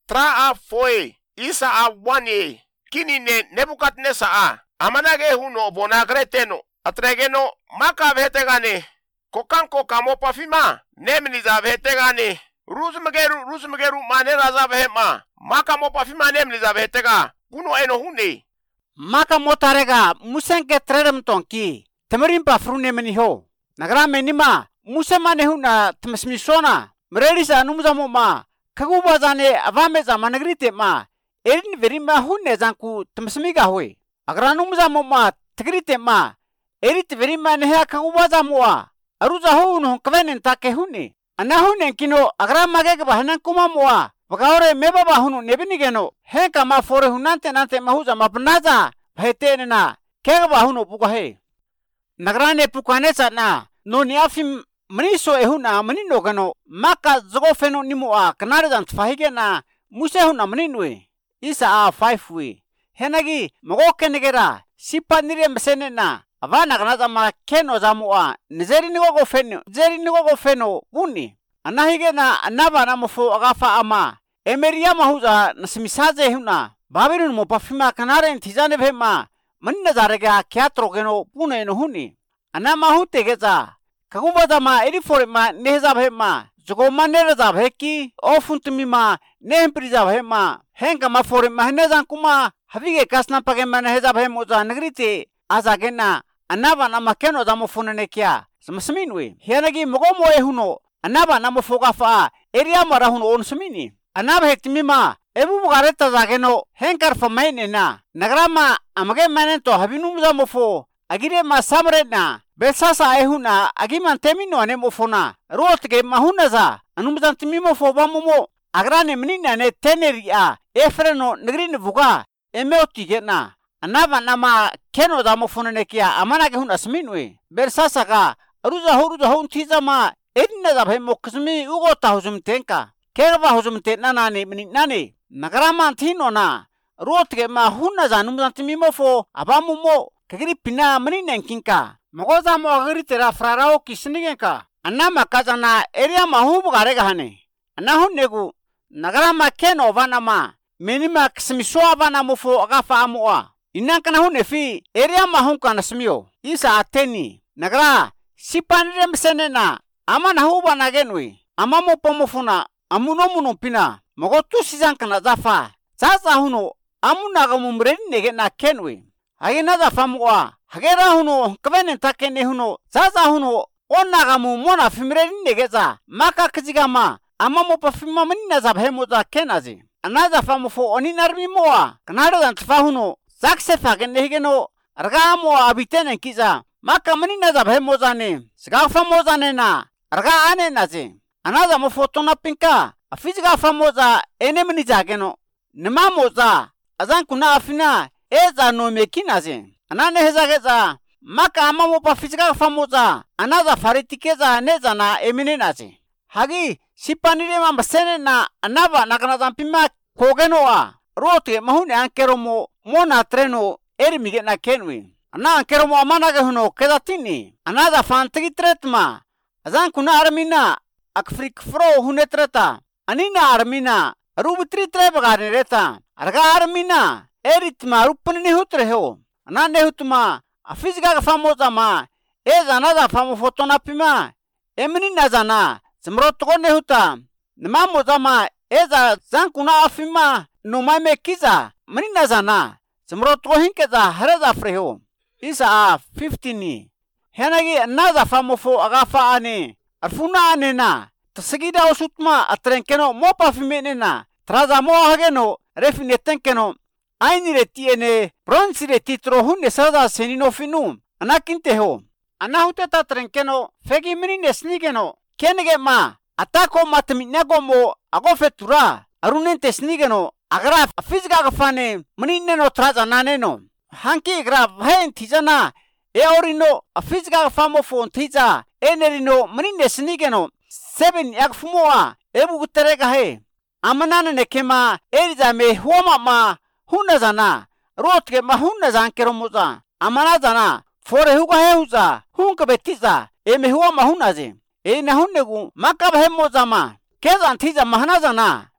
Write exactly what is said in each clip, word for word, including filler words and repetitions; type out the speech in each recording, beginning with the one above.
Tra a foi isa a wani kini ne Nebukadnesa a amanage huno bonagreteno atregeno maka vetegane kokanko kamo pafima nemniza vetegane ruzmegeru ruzmegeru manera za vehema maka mo pafima nemniza vetega kuno eno hune maka motarega musenke trerem tonki temerimpa frune meniho nagra menima musemane huna tmesmisona mrelisa numzamo ma kaguba zane avame za managrite ma erin verima hunne zanku tmsmiga hoy agranum za ma tgrite ma erit verima neha kaguba za moa aruza hunu kvenen take hunne ana hunne kino agra mage ga hanan kuma moa bagaure meba ba hunu nebinigeno he kama fore hunante nante mahuza mapnaza bhetenena kega ba hunu buga he nagrane pukane sana no niafim Meniso ehuna menino gano maka zogofeno nimua kanare dan tfahige na muse huna meninwe isa a five we henagi mogoke negera sipa nire mesene na avana kanaza ma keno zamua nizeri nigo gofeno zeri nigo gofeno buni anahige na anaba na mofo agafa ama emeria mahuza nasimisaze huna babirun mo pafima kanare ntizane vema menina zarega kiatro geno bune no huni anama hutegeza kaguba ma eri fore ma nehza bhema jogo manera za bheki ofuntmi ma nehpri za bhema henga ma fore ma nehza kuma havige kasna page ma nehza bhemo za nagrite azagena anaba na makeno za mo funene kya samsminwe henagi mogomo ehuno anaba na mo foga fa eria mara huno on smini anaba hektimi ma ebu bugareta zageno henkar famaine na nagrama amage manen to habinum za mo fo agire ma samre na Besasa ehuna agiman temino ane mofona rotge mahuna za anumzan timimo foba momo agrane menina ne teneri a efreno negrin vuga emeoti gena anaba nama keno da mofona ne kia amana ge huna sminwe bersasa ga ruza horuza hon tizama edna da bhe moksmi ugo ta huzum tenka kerba huzum tenna nane menina ne nagrama thino na rotge mahuna za anumzan timimo fo abamumo kagri pina menina kinka Mogoza mo agri tera frarao kisnigenka anna makazana area mahubu garega hane anna hunnegu nagara makeno vana ma minima kismiswa vana mufo agafa amua inankana hunne fi area mahunka nasmio isa ateni nagara sipanire msenena ama nahuba nagenwe ama mo pomofuna amuno muno pina mogotu sizankana zafa sasa huno amuna gamumre nege na kenwe agina zafa muwa Hagera huno kvenen takene huno zaza huno onagamu mona fimre negeza maka kizigama ama mo pafima menina za bhemo za kenazi anaza famu fo oninarmi moa kanaro dan tfa huno zakse fagene higeno argamo abitene kiza maka menina za bhemo za ne siga famo za ne na arga ane nazi anaza mo foto na pinka afiziga famo za ene meni jageno nima moza azan kuna afina eza no mekinazi Anane hezageza maka ama mo pafizika famoza anaza faritikeza neza na emine nazi hagi sipanire ma basene na anaba nakana zampima kogenoa rote mahune ankero mo mona treno ermige na kenwi ana ankero mo amana ge huno kedatini anaza fantigi tretma azan kuna armina akfrik fro hunetreta anina armina rubitri trebagane reta arga armina eritma rupni hutreho Anane hutuma afizga famoza ma eza naza famo fotona pima emini nazana zmrotgone huta nima moza ma eza zankuna afima numa mekiza mini nazana zmrotgo hinkeza hareza freho isa a fifteen henagi naza famo fo agafa ane arfuna anena tsagida osutma atrenkeno mopa fimenena traza mo hageno refinetenkeno Ainire tiene bronsire titro hunne sada senino finu anakinteho anahute ta trenkeno fegi minine snigeno kenege ma atako matminago mo agofetura arunente snigeno agra fizga gafane minine no traza naneno hanki gra vain tizana e orino fizga gafamo fon tiza enerino minine snigeno seven yakfumoa ebu guterega he amanana nekema eriza me huama ma Huna zana rotge ma hunna zankero muza amana zana fore huga heuza hunka betiza eme huwa ma hunaze e na hunnegu maka bhemo zama kezan thiza mahana zana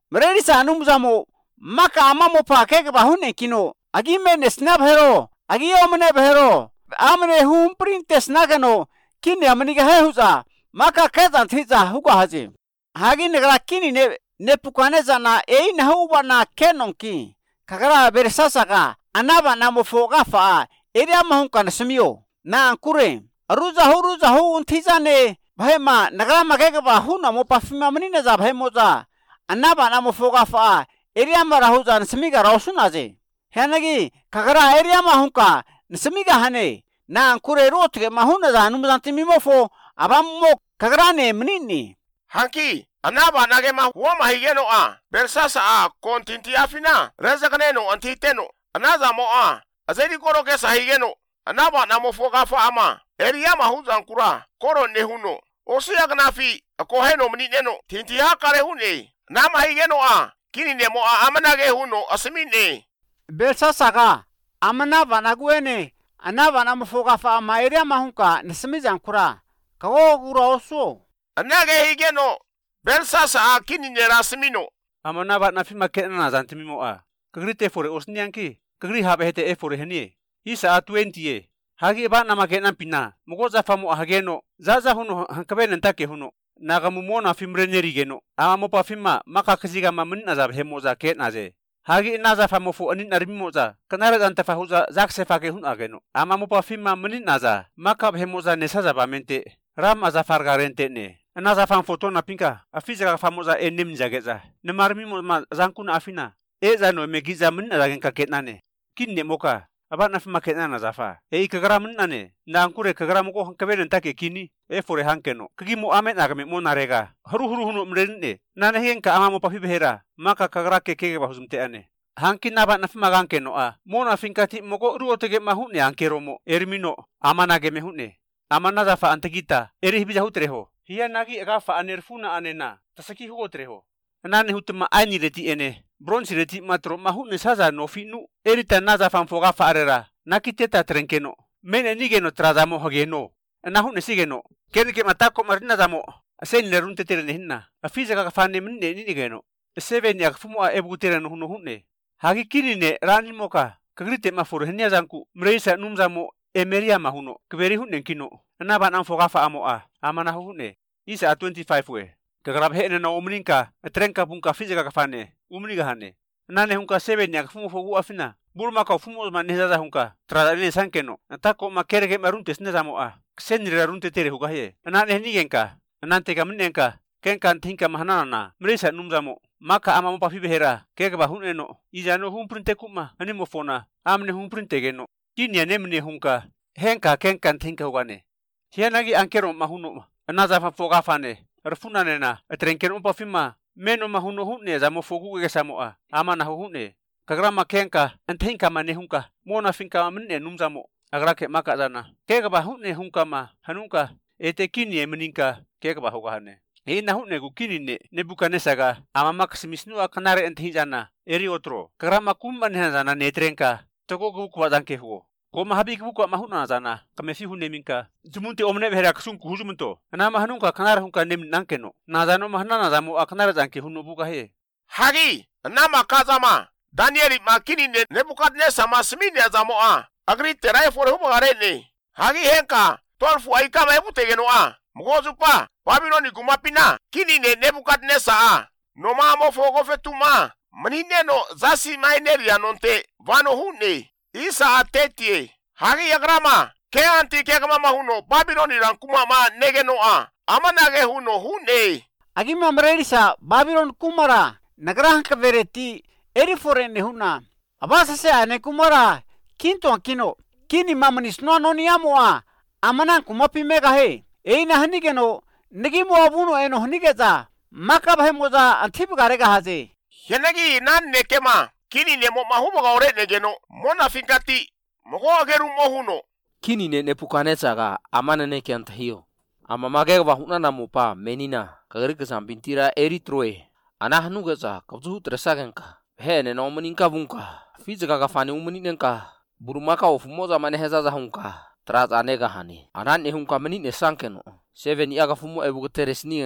Merelisa anumuza mo maka amamo pa keke bahune kino. Agi mene snap hero. Agi omene hero. Amene hum printes nagano. Kini amaniga hehuza. Maka ketan tiza huga haji. Hagi negara kini ne Nebukadnezar na ei na huwa na kenonki. Kagara bersasaka. Anaba na mofoga faa. Eri amahunka na sumio. Na ankure. Aruza hu ruza hu untiza ne. Bahema nagara magega ba huna mo pafima manina za bahemoza. Anaba na mofoga faa. Eri amara huza na samiga rausunaze. Henagi kagara eri amahunka na samiga hane. Na ankure rotige mahuna za numzanti mimofo. Abamo kagara ne manini. Hanki. Anaba nagema huwa mahigeno a. Bersasa a kontinti afina. Reza kaneno antiteno. Anaza mo a. Azeri koro kesa higeno. Anaba na mofoga fa ama. Eriyama huzan kura. Koro nehuno. Osuya gnafi. Akoheno mnineno. Tinti hakare hune. Nama higeno a. Kini nemo a amanage huno asimine. Bersasa ka. Amanaba naguene. Anaba na mofoga fa ama. Eriyama hunka nasimizan kura. Kago kura osu. Anage higeno. Bersasa a kini nera simino. Amanaba na fima kena na zantimimo a. Kagri te fore osnianki. Kagri habe hete e fore henie. Isa a twenty e. Hagi ba na makena pina. Mugoza famu ahageno. Zaza huno hankabe nantake huno. Nagamumona fimreneri geno. Ama mo pa fima maka kasiga mamin azab hemoza ket naze. Hagi naza famu fu anin arimimoza. Kanara zanta fahuza zak sefake hun ageno. Ama mo pa fima manin naza. Maka hemoza nesaza bamente. Ram azafar rente ne. Naza fam foto na pinka. Afiza famoza enim jageza. Nemarmimo ma zankuna afina. Eza no megiza min azagen kaket nane. Kinne moka. Aba na fima ketna na zafa. E ikagara min nane. Na ankure kagara moko hankabenen take kini. E fore hankeno. Kagimo amet agame mo narega. Haru huru hunu mrenne. Nane henka amamo papi behera. Maka kagara kekege bahuzumte ane. Hankin naba na fima gankeno a. Mo na finkati moko ruotege mahune ankeromo. Ermino. Amanage mehune. Amana zafa antegita. Eri hibija hutreho. Hiya nagi agafa anerfuna anena. Tasaki hugo treho. Nane hutuma ani reti ene. Bronze reti matro mahune saza no finu. Erita naza fanfoga fa arera. Nakiteta trenkeno. Mene nigeno trazamo hageno. Nahune sigeno. Kerike matako marina zamo. Asen lerunte terene hinna. Afiza kakafane mne ninigeno. Seven yak fumu a ebutere no huno hune. Hagi kinine rani moka. Kagrite mafuru henya zanku. Mreisa numzamo emeria mahuno. Kveri hunen kino. Naba nanfoga fa amo a. Amana hune. Isa a twenty-five we. Kagrab hene na umninka. Trenka punka fiza kakafane. Umniga hane. Nane hunka seven yak fumu fogu afina. Burma ka fumu maneza hunka. Tradane sankeno. Natako makerege maruntes nezamo a. Senri runte tere hugahe. Nane nigenka. Nante kaminenka. Kenkan tinka mahanana. Mresa numzamo. Maka amamo papi behera. Kega bahuneno. Ijano humprinte kuma. Animofona. Amne humprinte geno. Kinya nemne hunka. Henka kenkan tinka hugane. Hianagi ankero mahuno. Naza fa foga fane. Rfuna nena. Atrenken umpa fima. Meno mahuno hunne zamo fogu gesamoa. Amana hunne. Kagrama kenka. Antinka mane hunka. Mona finka minne numzamo. Agrake maka zana. Kega bahunne hunka ma. Hanunka. Ete kini emeninka. Kega bahugahane. Ina hunne gu kini ne. Nebukadnezar. Ama maksimisnu akanare entihijana. Eri otro. Kagrama kumban zana netrenka. Toko gu kuwadanke huo. Koma habi kubuka mahuna zana. Kamefi hunne minka. Jumunte omne behera kasunku hujumunto. Anama hanunka kanara hunka nem nankeno. Nazano mahanana zamo akanara zanke hunu buka he. Hagi. Nama kazama. Danieli makini ne Nebukadnezar masmini zamo a. Agri terai for hubo garene. Hagi henka. Tolfu aikama ebutegeno a. Mgozupa. Babiloni kumapina. Kini ne Nebukadnezar a. Noma mo fogo fetuma. Manineno zasi maineri anonte. Vano hunne. Isa atetie. Hagi yagrama. Ke anti ke kama mahuno. Babiloni rankuma ma negeno a. Amanage huno hunne. Agima mrelisa Babylon kumara. Nagrahan kavereti. Eri forene huna. Abasa se ane kumara. Kinto akino. Kini mamanis no anoni amoa. Amanan kumapi mega he. Eina hanigeno. Negimo abuno eno hanigeza. Makabahe moza antibugarega haze. Yenagi nan nekema. Kini ne mo mahubo ga ore negeno. Mona finkati. Mogo ageru mohuno. Kini ne Nebukadnezar amana ne kiantahio. Ama magega bahuna na mopa menina. Kagerika sambintira eritroe. Anah nugeza kabzuhu tresagenka. He ne no maninka bunka. Fiza kagafani umaninenka. Burumaka ofumoza maneheza za hunka. Tras anega hani. Anan ne hunka menine sankeno. Seven iaga fumo ebuguteres nigenka.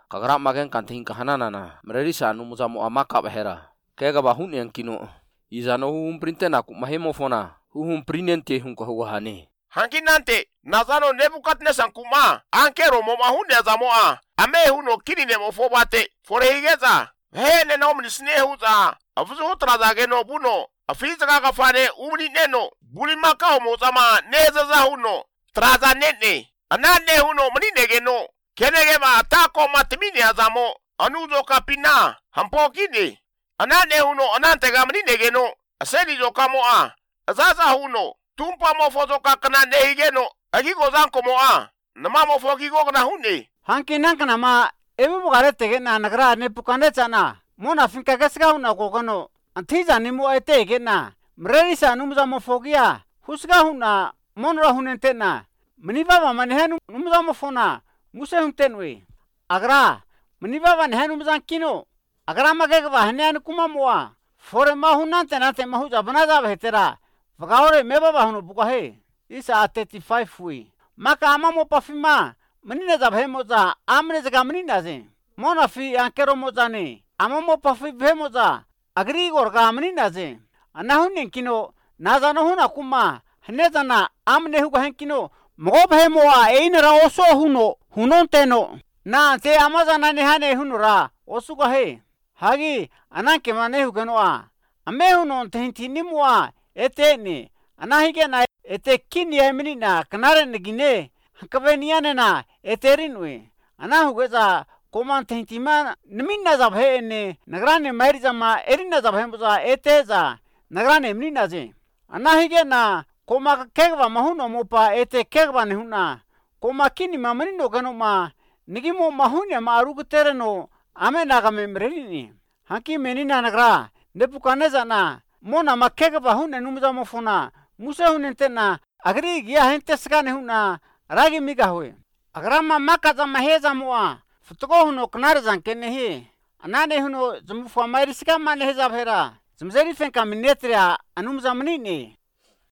kagara magen kanting kahanana mererisa anu muzamu amaka bahera kega bahun yang kino izano hum printena ku mahemo fona hum prinente hum kohwahane hankinante nazano Nebukadnezar kuma ankero mo mahune zamoa ame huno kinine mo fobate forehigeza hene no mnisne huza afuzu traza no buno afiza ka fane umni neno bulima ka mo zama neza za huno traza nene anane huno mninege no kenege ma tako matmini azamo anuzo kapina hampo kini anane huno anante ga mninege no aseli zo kamoa azaza huno tumpa mo fozo ka kana nehige no agigo zanko mo a nama mo fogigo kana hune hankinan kana ma ebu bugare tege na nagra Nebukadnezar na mona finka gasga una kokano antiza ni mo etege na mrerisa numza mo fogia husga huna monra hunente na mniba ba manhenu numza mo fona muse huntenwe agra mniba ba nehenu mzan kino agra magega ba hnen kuma moa fore ma hunante na te mahu jabna za betera vagaore meba ba hunu bukahe isa thirty-five we maka ama mo pafima menina za bhemoza amne zaga menina ze mona fi ankero moza ne ama mo pafi bhemoza agri gorga menina ze anahun kino nazano huna kuma hanezana amne hu gahen kino mo bhemoa einra oso huno hunonteno na te amazana ne hane hunura osu gahe hagi ananke mane hu ganoa ame hunon tintini moa etene anahige na ete kini menina kanare negine hakaveniane na eterinwe anahu geza koman tintima nimina zabhene nagrane marizama erina zabhemza eteza nagrane menina ze anahige na koma kegwa mahuno mopa ete kegwa nehuna koma kini mamanino ganoma nigimo mahunya marugu tereno amena game mrerini haki menina nagra Nebukadnezar na mona makegwa hunne numza mofona musa hunentena agri gia hente skane huna ragi miga hoye agrama makaza maheza moa futgo huno knar zankene hi anane huno zumfu amairiska mane heza bhera zumzeri fenka minetria anumza manini